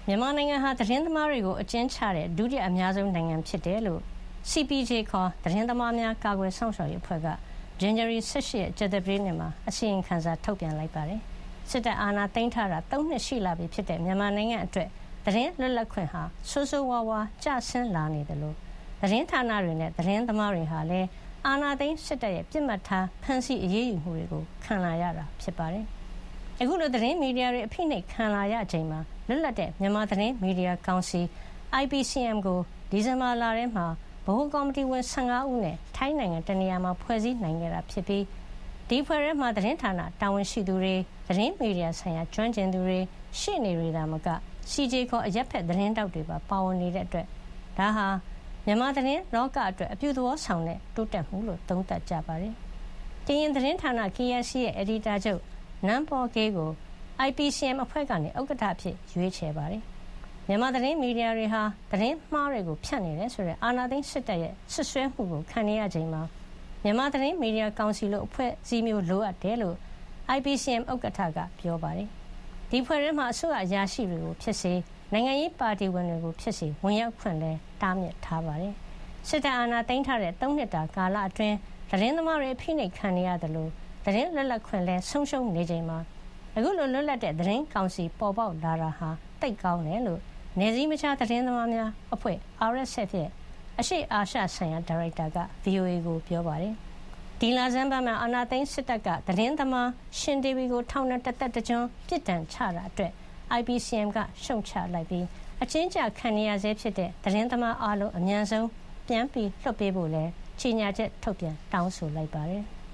မြန်မာနိုင်ငံဟာသတင်းသမားတွေကိုအကျဉ်းချတဲ့ဒုတိယအများဆုံးနိုင်ငံဖြစ်တယ်လို့ CPJ ခေါ်သတင်းသမားများကာကွယ်စောင့်ရှောက်ရေးအဖွဲ့က ဇန်နဝါရီ 18 ရက်ကြာသပတေးနေ့မှာအစီရင်ခံစာထုတ်ပြန်လိုက်ပါတယ်။စစ်တပ်အာဏာသိမ်းထားတာ3 နှစ်ရှိလာပြီဖြစ်တဲ့မြန်မာနိုင်ငံအတွက်သတင်းလွတ်လပ်ခွင့်ဟာဆိုးဆိုးဝါးဝါးကျဆင်းလာနေတယ်လို့သတင်းဌာနတွေနဲ့သတင်းသမားတွေဟာလည်းအာဏာသိမ်းစစ်တပ်ရဲ့ပြစ်မှတ်ထားဖမ်းဆီးအရေးယူမှုတွေကိုခံလာရတာဖြစ်ပါတယ်။အခုလိုသတင်းမီဒီယာတွေအဖိနှိပ်ခံလာရချိန်မှာလွတ်လပ်တဲ့မြန်မာသတင်းမီဒီယာကောင်စီ IPCM ကိုဒီဇင်ဘာလထဲမှာဗဟိုကော်မတီဝင်15ဦးနဲ့ထိုင်းနိုင်ငံတနေရာမှာဖွဲ့စည်းနိုင်ခဲ့တာဖြစ်ပြီးဒီဖွဲ့ထဲမှာသတင်းဌာနတာဝန်ရှိသူတွေသတင်းမီဒီယာဆိုင်ရာကျွမ်းကျင်သူတွေရှေ့နေတွေဒါမှမက CJ ခေါ်အရက်ဖက်သတင်းတောက်တွေပါဝင်နေတဲ့အတွက်ဒါဟာမြန်မာသတင်းလောကအတွက်အပြုသဘောဆောင်တဲ့တိုးတက်မှုလို့သုံးသပ်ကြပါတယ်။ကရင်သတင်းဌာန KRC ရဲ့အယ်ဒီတာချုပ်နန်းပေါ်ကေးကို IPCM အဖွဲ့ကနေဥက္ကဋ္ဌအဖြစ်ရွေးချယ်ပါတယ်။မြန်မာသတင်းမီဒီယာတွေဟာသတင်းမှားတွေကိုဖြန့်နေတယ်ဆိုတဲ့အာဏာသိမ်းစစ်တပ်ရဲ့ဆွဆွဲမှုကိုခံနေရချိန်မှာမြန်မာသတင်းမီဒီယာကောင်စီလိုအဖွဲ့အစည်းမျိုးလိုအပ်တယ်လို့ IPCM ဥက္ကဋ္ဌကပြောပါတယ်။ဒီဖွဲ့ထဲမှာအစိုးရအရာရှိတွေကိုဖြစ်စေနိုင်ငံရေးပါတီဝင်တွေကိုဖြစ်စေဝင်ရောက်ခွင့်လဲတားမြစ်ထားပါတယ်။စစ်တပ်အာဏာသိမ်းထားတဲ့3 နှစ်တာကာလအတွင်းသတင်းသမားတွေအဖိနှိပ်ခံနေရတယ်လို့သတင်းလွတ်လပ်ခွင့်လဲဆုံးရှုံးနေချိန်မှာအခုလိုလွတ်လပ်တဲ့သတင်းကောင်စီပေါ်ပေါက်လာတာဟာတိတ်ကောင်းတယ်လို့နယ်စည်းမခြားသတင်းသမားများအဖွဲ့ RSF ရဲ့အရှေ့အာရှဆိုင်ရာဒါရိုက်တာက VOA ကိုပြောပါတယ်။ဒီလဆန်းပိုင်းမှာအာဏာသိမ်းစစ်တပ်ကသတင်းသမားရှင်ဒေဝီကိုထောင်နဲ့တသက်တကျွန်းပြစ်ဒဏ်ချတာအတွက် IPCM ကရှုံချလိုက်ပြီးအချင်းချခံနေရဆဲဖြစ်တဲ့သတင်းသမားအားလုံးအမြန်ဆုံးပြန်ပြီးလွှတ်ပေးဖို့လဲကြေညာချက်ထုတ်ပြန်တောင်းဆိုလိုက်ပါတယ်။